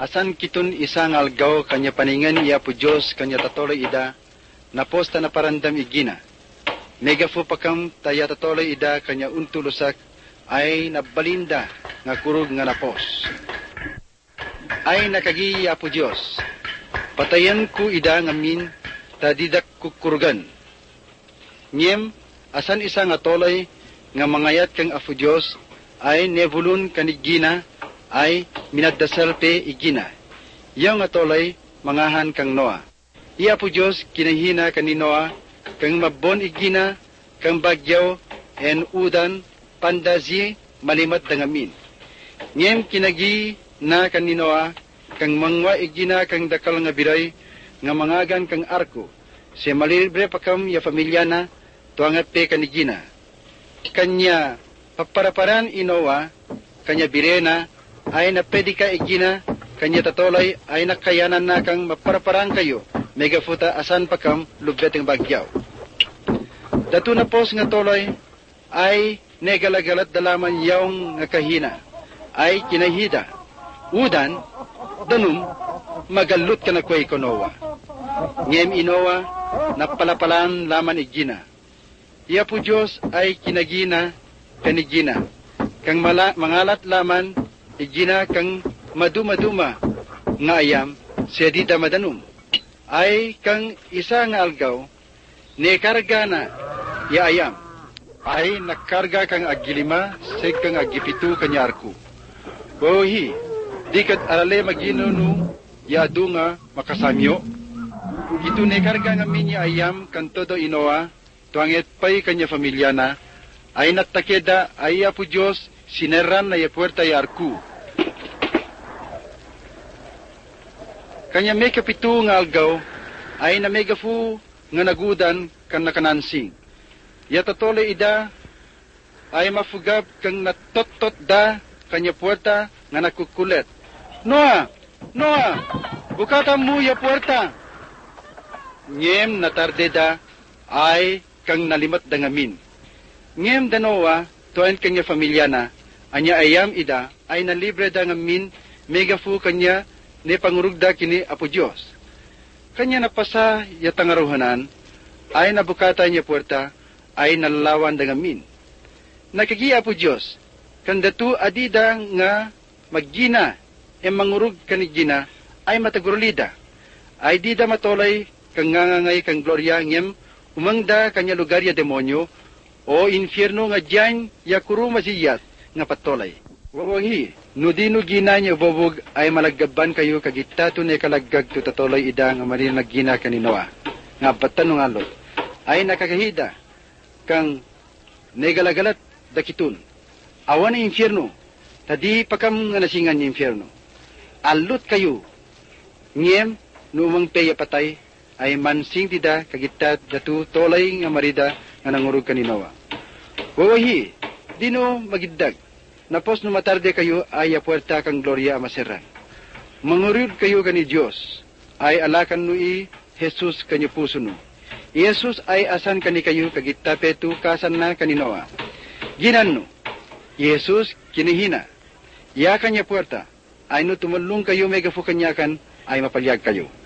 Asan kitun isang algaw kanya paningan iya po Diyos kanya tatuloy ida, naposta na parandam igina. Megafu pakam taya tatuloy ida kanya untulusak ay nabalinda nga kurug nga napos. Ay nakagi iya po Diyos, patayan ko ida ngamin tadidak kukurugan. Ngem, asan isa nga tolay nga mangayat kang apo Diyos ay nebulun kanigina ay minadasal pe igina. Iyaw nga tolay mangahan kang Noah. Iya po Diyos kinahina kani Noah kang mabon igina kang bagyaw en udan pandazi malimat dangamin. Ngem kinagi na kani Noah kang mangwa igina kang dakal nga biray nga mangagan kang arko. Si malilibre pakam ya pamilya na tuangat pe kanigina. Kanya paparaparan inowa kanya birena ay napedi ka igina, kanya tatolay ay nakayanan na kang maparaparang kayo, megafuta asan pa kam lubet ng bagyaw. Datu na pos nga tolay ay negalagalat dalaman yaong nga kahina, ay kinahida. Udan, danum, magalut ka na kway konowa. Ngem inowa, napalapalan laman igina. Iya po Diyos ay kinagina, kanigina, kang mangalat laman, igina kang maduma-duma nga ayam siya di madanum. Ay kang isa nga algaw, nekarga na ya ayam. Ay nakarga kang agilima, seg kang agipitu kanyarku. Bohi, di kat arale maginunu, ya nga makasamyo. Ito nekarga nga minya ayam kan todo inoa, tuanget pay kanya familia na, ay natakeda ay apo Diyos, sineran na ya puerta ya arku. Kanya may kapitu nga algaw ay na megafu nga nagudan kan nakanansing. Yatatole ida ay mafugab kang natot-tot da kanya puerta nga nakukulet. Noah! Noah! Bukatan mo ya puerta! Ngem natarde da ay kang nalimat dangamin. Ngem danowa tuan kanya familia na anya ayam ida ay nalibre dangamin megafu kanya ni pangurugda kini apo Diyos. Kanya napasa yatangaruhanan, ay nabukata niya puerta, ay nalalawan dangamin. Nakagi apo Diyos, kandatu adida nga maggina, mangurug kanigina, ay matagurulida. Ay dida matolay, kang ngangangay kang gloria ngem, umangda kanya lugar ya demonyo, o infierno nga diyan ya kuru masiyat, nga patolay. Wawahi, nudino gina niya bobog ay malaggaban kayo kagitato ni kalaggag tutatuloy ida nga marin naggina kaninoa. Nga batan ng alot, ay nakakahida kang negalagalat dakitun. Awan ang infierno, tadi pakam nga nasingan ni infierno. Alot kayo, ngem numang peya patay, ay mansing tida kagitat datu tolay nga marida nga nangurug kaninoa. Wawahi, dino magiddag. Napos no matarde kayo ay puerta kang gloria amaseran. Mangurud kayo kani Diyos, ay alakan nui Jesus kanyo puso no. Jesus ay asan kani kayo kagitapetu kasan na kaninoa. Ginan no, Jesus kinihina. Ya kanya puerta, ay no tumulong kayo megafu kanyakan ay mapalyag kayo.